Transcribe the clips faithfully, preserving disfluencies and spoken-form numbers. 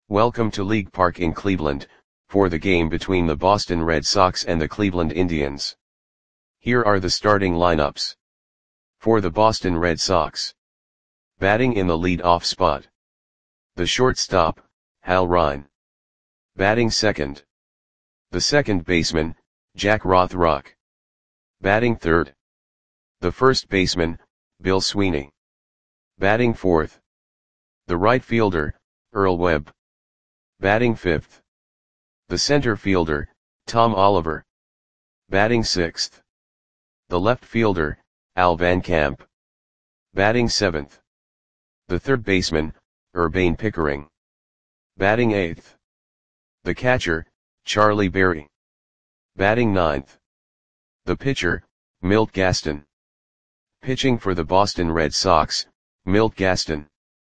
Welcome to League Park in Cleveland, for the game between the Boston Red Sox and the Cleveland Indians. Here are the starting lineups. For the Boston Red Sox. Batting in the lead-off spot. The shortstop, Hal Ryan. Batting second. The second baseman, Jack Rothrock. Batting third. The first baseman, Bill Sweeney. Batting fourth. The right fielder, Earl Webb. Batting fifth. The center fielder, Tom Oliver. Batting sixth. The left fielder, Al Van Camp. Batting seventh. The third baseman, Urbane Pickering. Batting eighth. The catcher, Charlie Berry. Batting ninth. The pitcher, Milt Gaston. Pitching for the Boston Red Sox, Milt Gaston.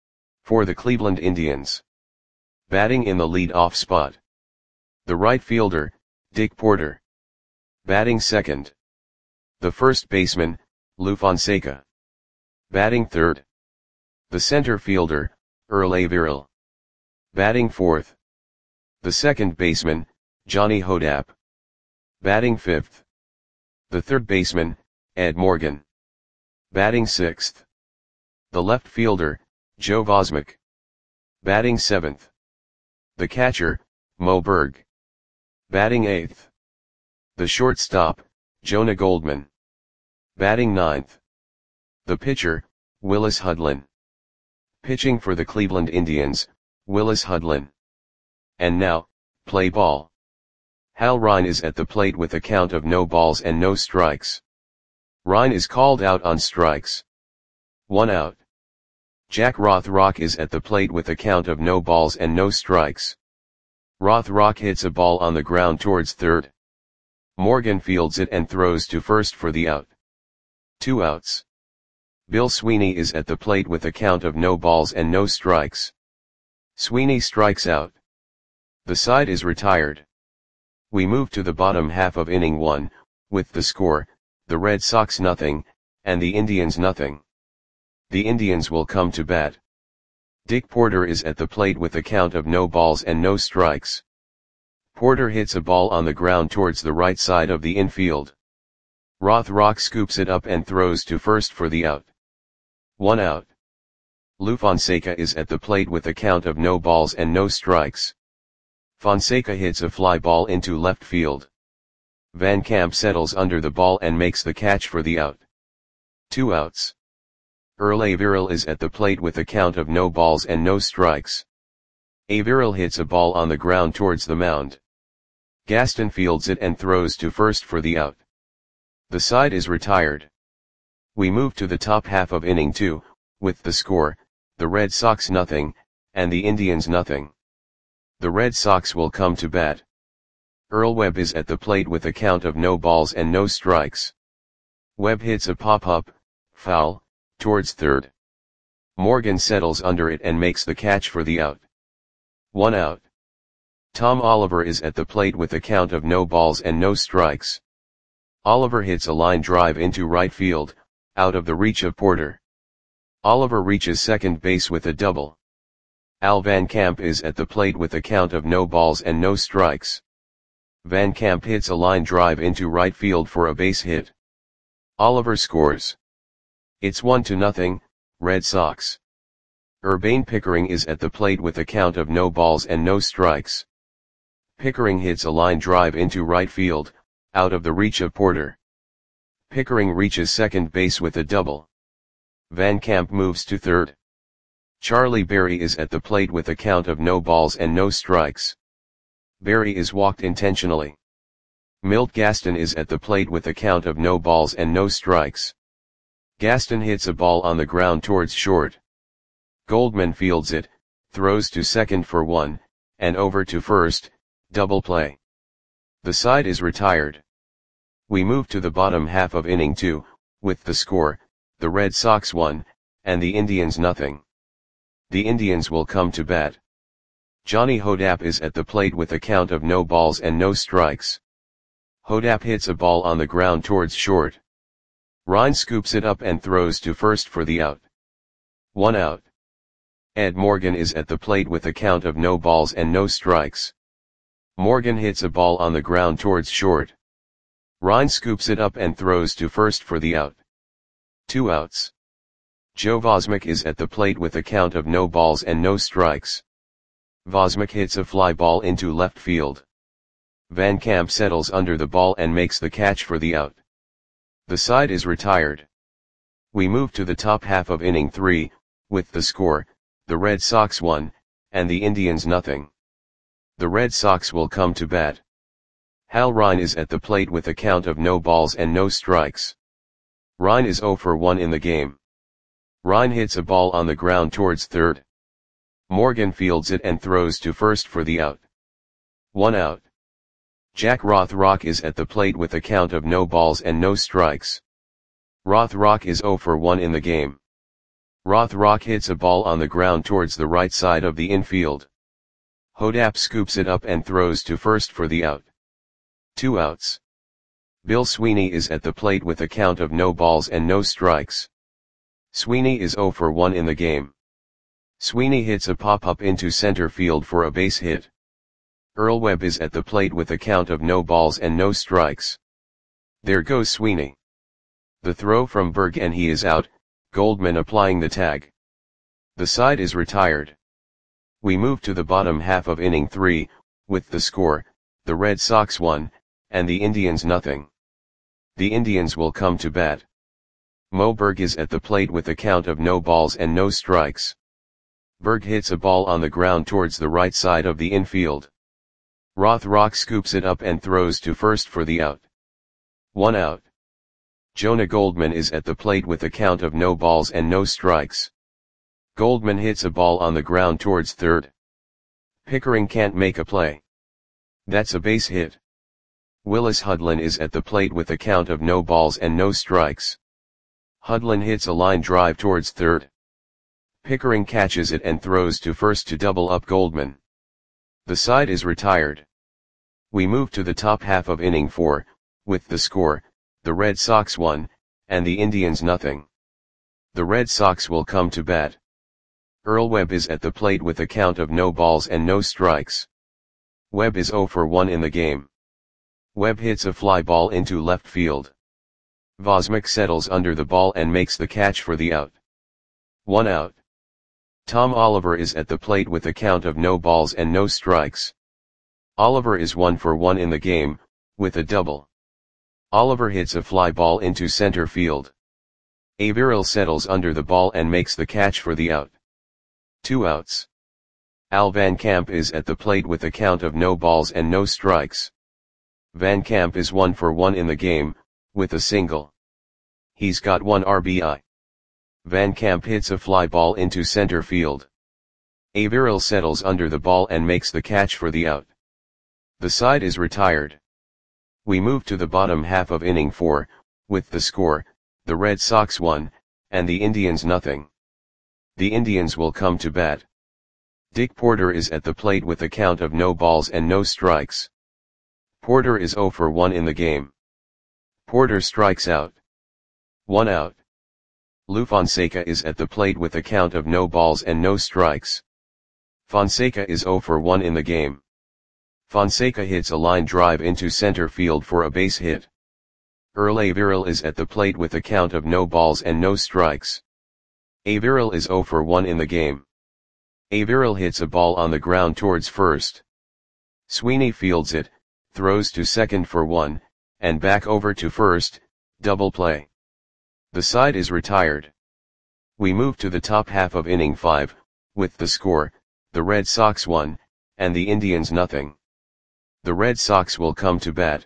For the Cleveland Indians. Batting in the lead-off spot. The right fielder, Dick Porter. Batting second. The first baseman, Lou Fonseca. Batting third. The center fielder, Earl Averill. Batting fourth. The second baseman, Johnny Hodap. Batting fifth. The third baseman, Ed Morgan. Batting sixth. The left fielder, Joe Vosmick. Batting seventh. The catcher, Mo Berg. Batting eighth. The shortstop, Jonah Goldman. Batting ninth. The pitcher, Willis Hudlin. Pitching for the Cleveland Indians, Willis Hudlin. And now, play ball. Hal Ryan is at the plate with a count of no balls and no strikes. Ryan is called out on strikes. One out. Jack Rothrock is at the plate with a count of no balls and no strikes. Rothrock hits a ball on the ground towards third. Morgan fields it and throws to first for the out. Two outs. Bill Sweeney is at the plate with a count of no balls and no strikes. Sweeney strikes out. The side is retired. We move to the bottom half of inning one, with the score, the Red Sox nothing, and the Indians nothing. The Indians will come to bat. Dick Porter is at the plate with a count of no balls and no strikes. Porter hits a ball on the ground towards the right side of the infield. Rothrock scoops it up and throws to first for the out. One out. Lou Fonseca is at the plate with a count of no balls and no strikes. Fonseca hits a fly ball into left field. Van Camp settles under the ball and makes the catch for the out. Two outs. Earl Averill is at the plate with a count of no balls and no strikes. Averill hits a ball on the ground towards the mound. Gaston fields it and throws to first for the out. The side is retired. We move to the top half of inning two, with the score, the Red Sox nothing, and the Indians nothing. The Red Sox will come to bat. Earl Webb is at the plate with a count of no balls and no strikes. Webb hits a pop-up, foul, towards third. Morgan settles under it and makes the catch for the out. One out. Tom Oliver is at the plate with a count of no balls and no strikes. Oliver hits a line drive into right field, out of the reach of Porter. Oliver reaches second base with a double. Al Van Camp is at the plate with a count of no balls and no strikes. Van Camp hits a line drive into right field for a base hit. Oliver scores. It's one to nothing, Red Sox. Urbane Pickering is at the plate with a count of no balls and no strikes. Pickering hits a line drive into right field, out of the reach of Porter. Pickering reaches second base with a double. Van Camp moves to third. Charlie Berry is at the plate with a count of no balls and no strikes. Berry is walked intentionally. Milt Gaston is at the plate with a count of no balls and no strikes. Gaston hits a ball on the ground towards short. Goldman fields it, throws to second for one, and over to first, double play. The side is retired. We move to the bottom half of inning two, with the score, the Red Sox one, and the Indians nothing. The Indians will come to bat. Johnny Hodap is at the plate with a count of no balls and no strikes. Hodap hits a ball on the ground towards short. Ryan scoops it up and throws to first for the out. One out. Ed Morgan is at the plate with a count of no balls and no strikes. Morgan hits a ball on the ground towards short. Ryan scoops it up and throws to first for the out. Two outs. Joe Vosmik is at the plate with a count of no balls and no strikes. Vosmik hits a fly ball into left field. Van Camp settles under the ball and makes the catch for the out. The side is retired. We move to the top half of inning three, with the score, the Red Sox one, and the Indians nothing. The Red Sox will come to bat. Hal Ryan is at the plate with a count of no balls and no strikes. Ryan is oh for one in the game. Ryan hits a ball on the ground towards third. Morgan fields it and throws to first for the out. One out. Jack Rothrock is at the plate with a count of no balls and no strikes. Rothrock is oh for one in the game. Rothrock hits a ball on the ground towards the right side of the infield. Hodap scoops it up and throws to first for the out. Two outs. Bill Sweeney is at the plate with a count of no balls and no strikes. Sweeney is oh for one in the game. Sweeney hits a pop-up into center field for a base hit. Earl Webb is at the plate with a count of no balls and no strikes. There goes Sweeney. The throw from Berg and he is out, Goldman applying the tag. The side is retired. We move to the bottom half of inning three, with the score, the Red Sox one, and the Indians nothing. The Indians will come to bat. Mo Berg is at the plate with a count of no balls and no strikes. Berg hits a ball on the ground towards the right side of the infield. Rothrock scoops it up and throws to first for the out. One out. Jonah Goldman is at the plate with a count of no balls and no strikes. Goldman hits a ball on the ground towards third. Pickering can't make a play. That's a base hit. Willis Hudlin is at the plate with a count of no balls and no strikes. Hudlin hits a line drive towards third. Pickering catches it and throws to first to double up Goldman. The side is retired. We move to the top half of inning four, with the score, the Red Sox one, and the Indians nothing. The Red Sox will come to bat. Earl Webb is at the plate with a count of no balls and no strikes. Webb is oh for one in the game. Webb hits a fly ball into left field. Vosmik settles under the ball and makes the catch for the out. One out. Tom Oliver is at the plate with a count of no balls and no strikes. Oliver is one for one in the game, with a double. Oliver hits a fly ball into center field. Averill settles under the ball and makes the catch for the out. Two outs. Al Van Camp is at the plate with a count of no balls and no strikes. Van Camp is one for one in the game, with a single. He's got one R B I. Van Camp hits a fly ball into center field. Averill settles under the ball and makes the catch for the out. The side is retired. We move to the bottom half of inning four, with the score, the Red Sox one, and the Indians nothing. The Indians will come to bat. Dick Porter is at the plate with a count of no balls and no strikes. Porter is oh for one in the game. Porter strikes out. One out. Lou Fonseca is at the plate with a count of no balls and no strikes. Fonseca is oh for one in the game. Fonseca hits a line drive into center field for a base hit. Earl Averill is at the plate with a count of no balls and no strikes. Averill is oh for one in the game. Averill hits a ball on the ground towards first. Sweeney fields it, throws to second for one, and back over to first, double play. The side is retired. We move to the top half of inning five, with the score, the Red Sox one, and the Indians nothing. The Red Sox will come to bat.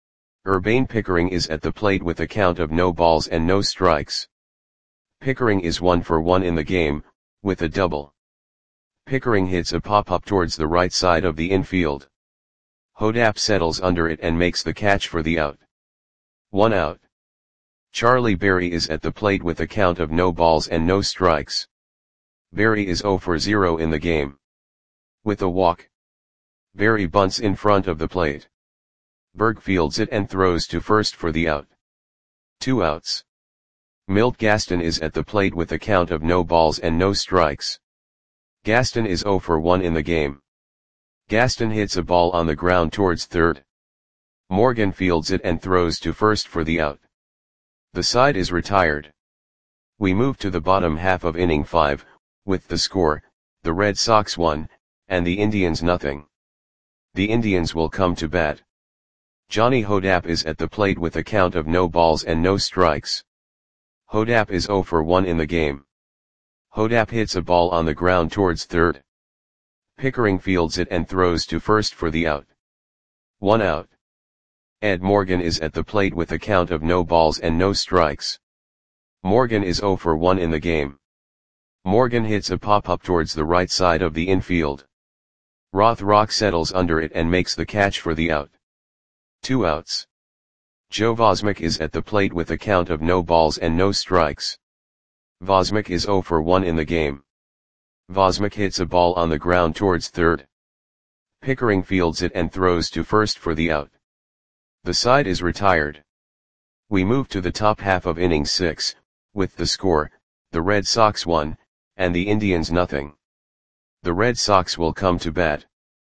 Urbane Pickering is at the plate with a count of no balls and no strikes. Pickering is one for one in the game, with a double. Pickering hits a pop-up towards the right side of the infield. Hodap settles under it and makes the catch for the out. One out. Charlie Berry is at the plate with a count of no balls and no strikes. Berry is oh for zero in the game. With a walk. Berry bunts in front of the plate. Berg fields it and throws to first for the out. Two outs. Milt Gaston is at the plate with a count of no balls and no strikes. Gaston is zero for one in the game. Gaston hits a ball on the ground towards third. Morgan fields it and throws to first for the out. The side is retired. We move to the bottom half of inning five, with the score, the Red Sox one, and the Indians nothing. The Indians will come to bat. Johnny Hodapp is at the plate with a count of no balls and no strikes. Hodapp is zero for one in the game. Hodapp hits a ball on the ground towards third. Pickering fields it and throws to first for the out. One out. Ed Morgan is at the plate with a count of no balls and no strikes. Morgan is zero for one in the game. Morgan hits a pop-up towards the right side of the infield. Rothrock settles under it and makes the catch for the out. Two outs. Joe Vosmick is at the plate with a count of no balls and no strikes. Vosmick is zero for one in the game. Vosmick hits a ball on the ground towards third. Pickering fields it and throws to first for the out. The side is retired. We move to the top half of inning six, with the score, the Red Sox one, and the Indians nothing. The Red Sox will come to bat.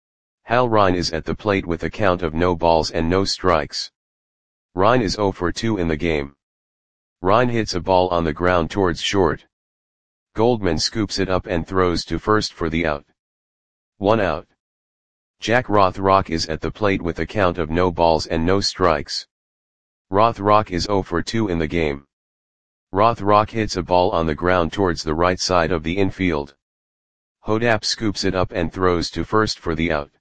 Hal Rine is at the plate with a count of no balls and no strikes. Rine is zero for two in the game. Rine hits a ball on the ground towards short. Goldman scoops it up and throws to first for the out. One out. Jack Rothrock is at the plate with a count of no balls and no strikes. Rothrock is zero for two in the game. Rothrock hits a ball on the ground towards the right side of the infield. Hodapp scoops it up and throws to first for the out.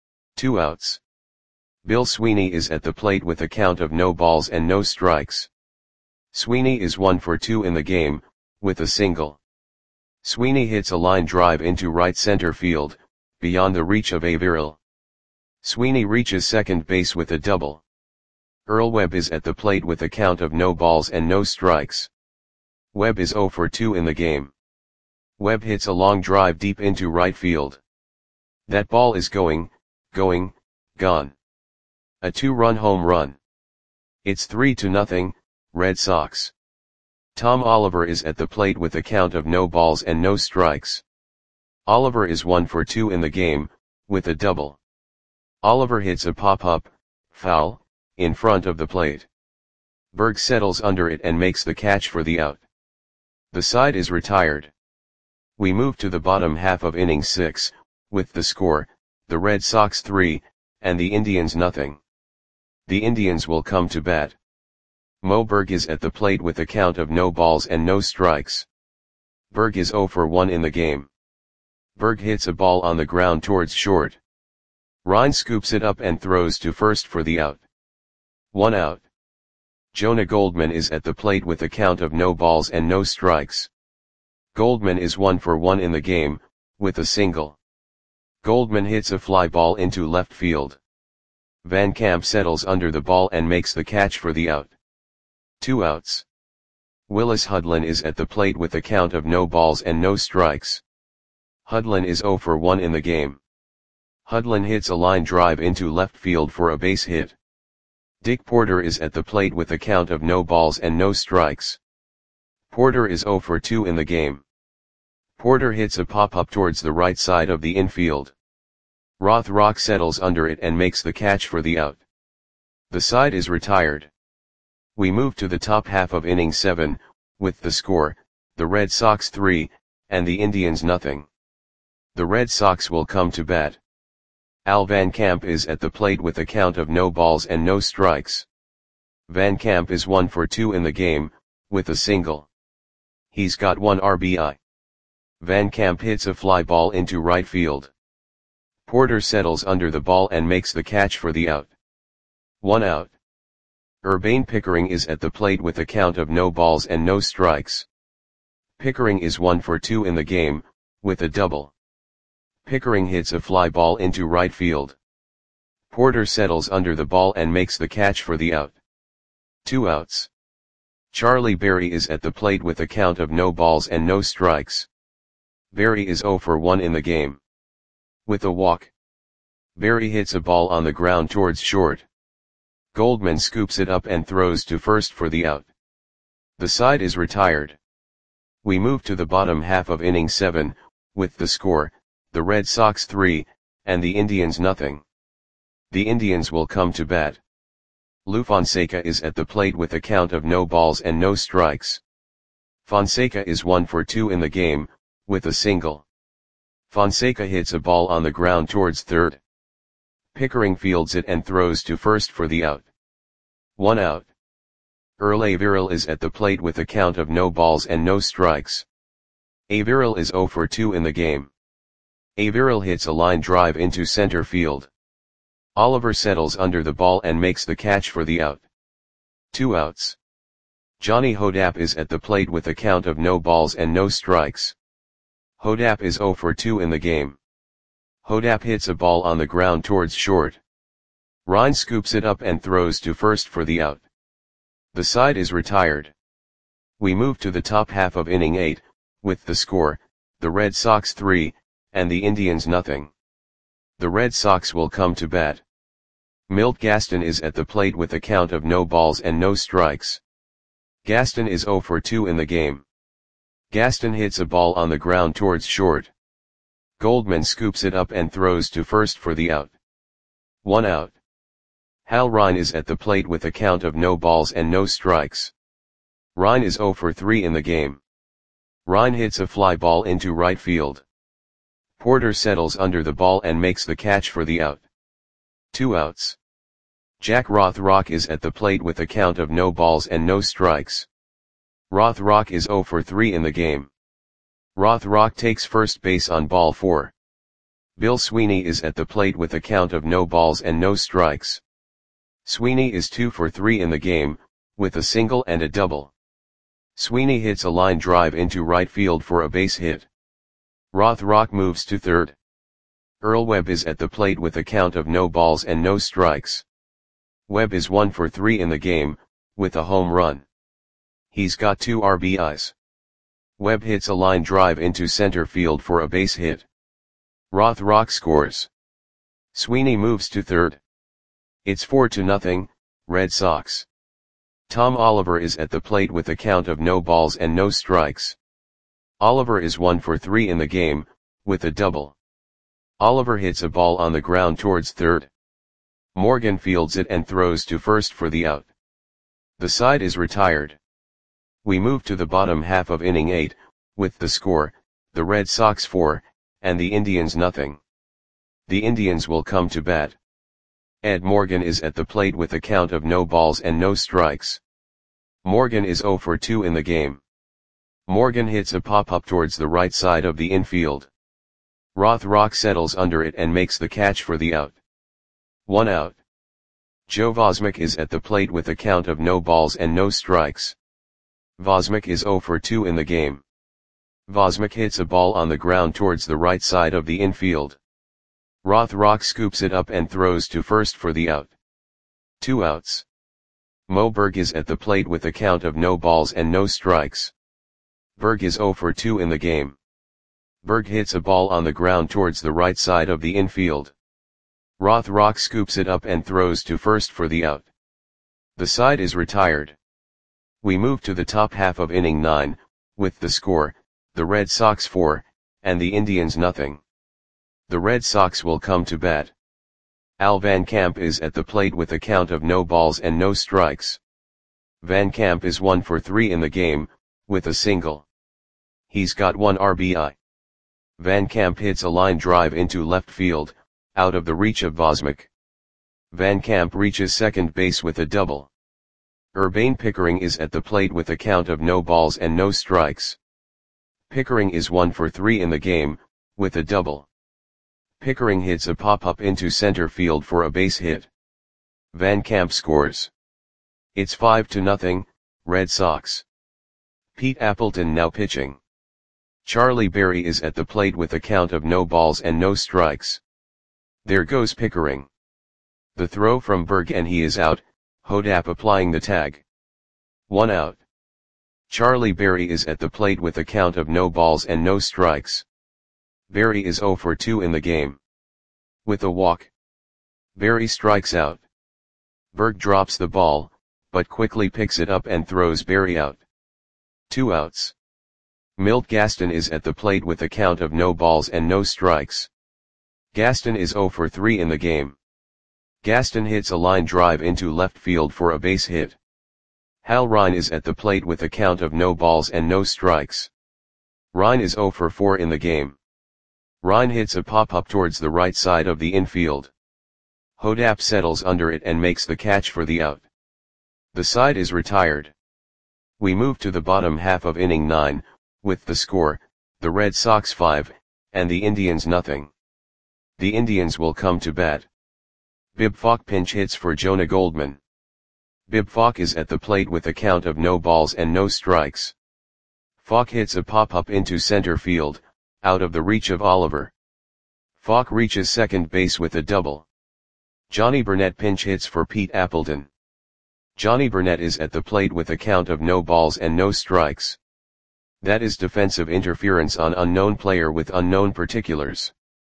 Two outs. Bill Sweeney is at the plate with a count of no balls and no strikes. Sweeney is one for two in the game, with a single. Sweeney hits a line drive into right center field, beyond the reach of Averill. Sweeney reaches second base with a double. Earl Webb is at the plate with a count of no balls and no strikes. Webb is zero for two in the game. Webb hits a long drive deep into right field. That ball is going, going, gone. A two-run home run. It's three to nothing, Red Sox. Tom Oliver is at the plate with a count of no balls and no strikes. Oliver is one for two in the game, with a double. Oliver hits a pop-up, foul, in front of the plate. Berg settles under it and makes the catch for the out. The side is retired. We move to the bottom half of inning six, with the score, the Red Sox three, and the Indians nothing. The Indians will come to bat. Mo Berg is at the plate with a count of no balls and no strikes. Berg is zero for one in the game. Berg hits a ball on the ground towards short. Rine scoops it up and throws to first for the out. One out. Jonah Goldman is at the plate with a count of no balls and no strikes. Goldman is one for one in the game, with a single. Goldman hits a fly ball into left field. Van Camp settles under the ball and makes the catch for the out. Two outs. Willis Hudlin is at the plate with a count of no balls and no strikes. Hudlin is zero for one in the game. Hudlin hits a line drive into left field for a base hit. Dick Porter is at the plate with a count of no balls and no strikes. Porter is zero for two in the game. Porter hits a pop-up towards the right side of the infield. Rothrock settles under it and makes the catch for the out. The side is retired. We move to the top half of inning seven, with the score, the Red Sox three, and the Indians nothing. The Red Sox will come to bat. Al Van Camp is at the plate with a count of no balls and no strikes. Van Camp is one for two in the game, with a single. He's got one R B I. Van Camp hits a fly ball into right field. Porter settles under the ball and makes the catch for the out. One out. Urbane Pickering is at the plate with a count of no balls and no strikes. Pickering is one for two in the game, with a double. Pickering hits a fly ball into right field. Porter settles under the ball and makes the catch for the out. Two outs. Charlie Berry is at the plate with a count of no balls and no strikes. Berry is zero for one in the game. With a walk. Berry hits a ball on the ground towards short. Goldman scoops it up and throws to first for the out. The side is retired. We move to the bottom half of inning seven, with the score, the Red Sox three, and the Indians nothing. The Indians will come to bat. Lou Fonseca is at the plate with a count of no balls and no strikes. Fonseca is one for two in the game, with a single. Fonseca hits a ball on the ground towards third. Pickering fields it and throws to first for the out. One out. Earl Averill is at the plate with a count of no balls and no strikes. Averill is zero for two in the game. Averill hits a line drive into center field. Oliver settles under the ball and makes the catch for the out. Two outs. Johnny Hodapp is at the plate with a count of no balls and no strikes. Hodapp is zero for two in the game. Hodapp hits a ball on the ground towards short. Ryan scoops it up and throws to first for the out. The side is retired. We move to the top half of inning eight, with the score, the Red Sox three, and the Indians nothing. The Red Sox will come to bat. Milt Gaston is at the plate with a count of no balls and no strikes. Gaston is zero for two in the game. Gaston hits a ball on the ground towards short. Goldman scoops it up and throws to first for the out. One out. Hal Rine is at the plate with a count of no balls and no strikes. Rine is zero for three in the game. Rine hits a fly ball into right field. Porter settles under the ball and makes the catch for the out. Two outs. Jack Rothrock is at the plate with a count of no balls and no strikes. Rothrock is zero for three in the game. Rothrock takes first base on ball four. Bill Sweeney is at the plate with a count of no balls and no strikes. Sweeney is two for three in the game, with a single and a double. Sweeney hits a line drive into right field for a base hit. Rothrock moves to third. Earl Webb is at the plate with a count of no balls and no strikes. Webb is one for three in the game, with a home run. He's got two R B Is. Webb hits a line drive into center field for a base hit. Rothrock scores. Sweeney moves to third. It's four to nothing, Red Sox. Tom Oliver is at the plate with a count of no balls and no strikes. Oliver is one for three in the game, with a double. Oliver hits a ball on the ground towards third. Morgan fields it and throws to first for the out. The side is retired. We move to the bottom half of inning eight, with the score, the Red Sox four, and the Indians nothing. The Indians will come to bat. Ed Morgan is at the plate with a count of no balls and no strikes. Morgan is zero for two in the game. Morgan hits a pop-up towards the right side of the infield. Rothrock settles under it and makes the catch for the out. One out. Joe Vosmick is at the plate with a count of no balls and no strikes. Vosmick is zero for two in the game. Vosmick hits a ball on the ground towards the right side of the infield. Rothrock scoops it up and throws to first for the out. Two outs. Mo Berg is at the plate with a count of no balls and no strikes. Berg is zero for two in the game. Berg hits a ball on the ground towards the right side of the infield. Rothrock scoops it up and throws to first for the out. The side is retired. We move to the top half of inning nine, with the score, the Red Sox four, and the Indians nothing. The Red Sox will come to bat. Al Van Camp is at the plate with a count of no balls and no strikes. Van Camp is one for three in the game, with a single. He's got one R B I. Van Camp hits a line drive into left field, out of the reach of Vosmick. Van Camp reaches second base with a double. Urbane Pickering is at the plate with a count of no balls and no strikes. Pickering is one for three in the game, with a double. Pickering hits a pop-up into center field for a base hit. Van Camp scores. It's five to nothing, Red Sox. Pete Appleton now pitching. Charlie Berry is at the plate with a count of no balls and no strikes. There goes Pickering. The throw from Berg and he is out, Hodapp applying the tag. One out. Charlie Berry is at the plate with a count of no balls and no strikes. Berry is zero for two in the game. With a walk. Berry strikes out. Berg drops the ball, but quickly picks it up and throws Berry out. Two outs. Milt Gaston is at the plate with a count of no balls and no strikes. Gaston is zero for three in the game. Gaston hits a line drive into left field for a base hit. Hal Rine is at the plate with a count of no balls and no strikes. Rine is zero for four in the game. Rine hits a pop-up towards the right side of the infield. Hodapp settles under it and makes the catch for the out. The side is retired. We move to the bottom half of inning nine, with the score, the Red Sox five, and the Indians nothing. The Indians will come to bat. Bib Falk pinch hits for Jonah Goldman. Bib Falk is at the plate with a count of no balls and no strikes. Falk hits a pop-up into center field, out of the reach of Oliver. Falk reaches second base with a double. Johnny Burnett pinch hits for Pete Appleton. Johnny Burnett is at the plate with a count of no balls and no strikes. That is defensive interference on unknown player with unknown particulars.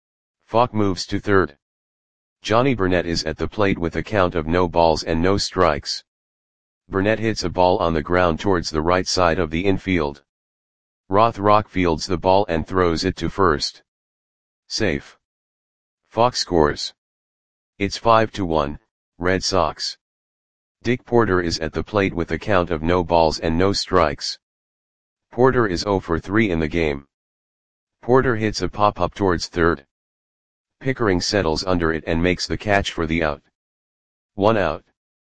Falk moves to third. Johnny Burnett is at the plate with a count of no balls and no strikes. Burnett hits a ball on the ground towards the right side of the infield. Rothrock fields the ball and throws it to first. Safe. Falk scores. It's five to one, Red Sox. Dick Porter is at the plate with a count of no balls and no strikes. Porter is zero for three in the game. Porter hits a pop-up towards third. Pickering settles under it and makes the catch for the out. One out.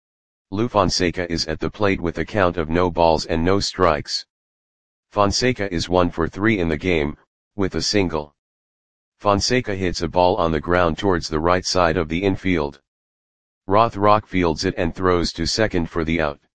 Lou Fonseca is at the plate with a count of no balls and no strikes. Fonseca is one for three in the game, with a single. Fonseca hits a ball on the ground towards the right side of the infield. Rothrock fields it and throws to second for the out.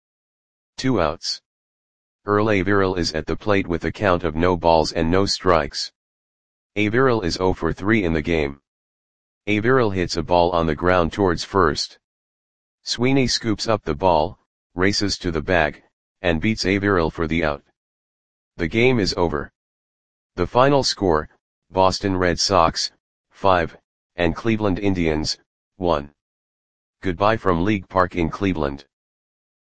Two outs. Earl Averill is at the plate with a count of no balls and no strikes. Averill is zero for three in the game. Averill hits a ball on the ground towards first. Sweeney scoops up the ball, races to the bag, and beats Averill for the out. The game is over. The final score, Boston Red Sox, five, and Cleveland Indians, one. Goodbye from League Park in Cleveland.